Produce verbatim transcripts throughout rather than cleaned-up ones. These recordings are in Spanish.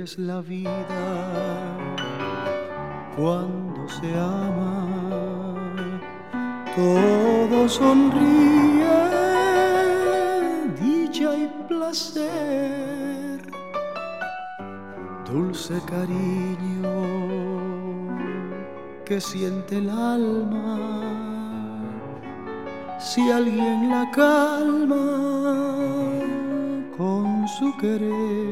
es la vida cuando se ama, todo sonríe, dicha y placer, dulce cariño que siente el alma si alguien la calma con su querer.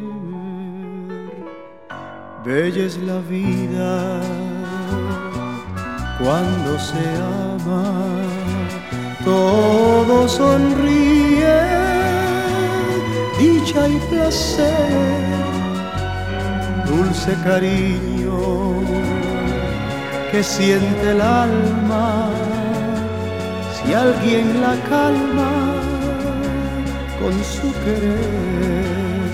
Bella es la vida cuando se ama, todo sonríe, dicha y placer, dulce cariño que siente el alma si alguien la calma con su querer.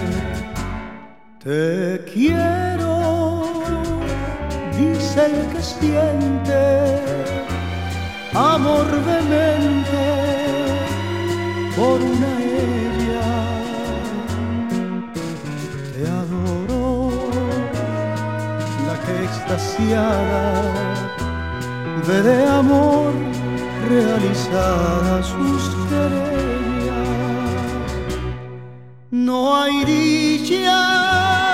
Te quiero, dice el que siente amor vehemente por una ella. Te adoro, la que extasiada ve de amor realizadas sus querellas. No hay dicha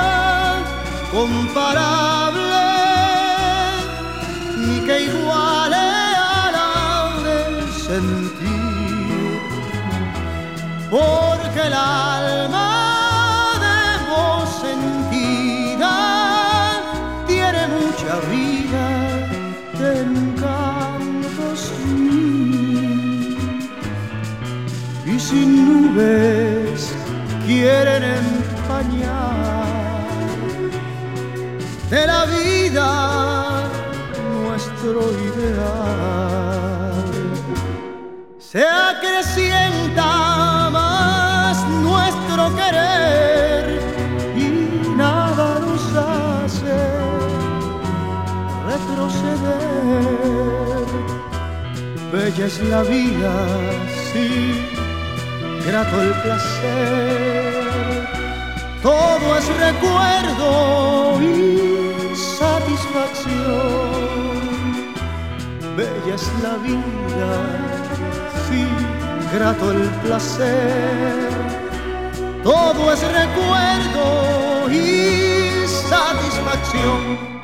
comparable ni que iguale a la del sentir, porque el alma de voz sentida tiene mucha vida de encantos mil, y sin nubes quieren empañar de la vida nuestro ideal. Se acrecienta más nuestro querer y nada nos hace retroceder. Bella es la vida, sí, grato el placer, todo es recuerdo y satisfacción. Bella es la vida, sí, grato el placer, todo es recuerdo y satisfacción.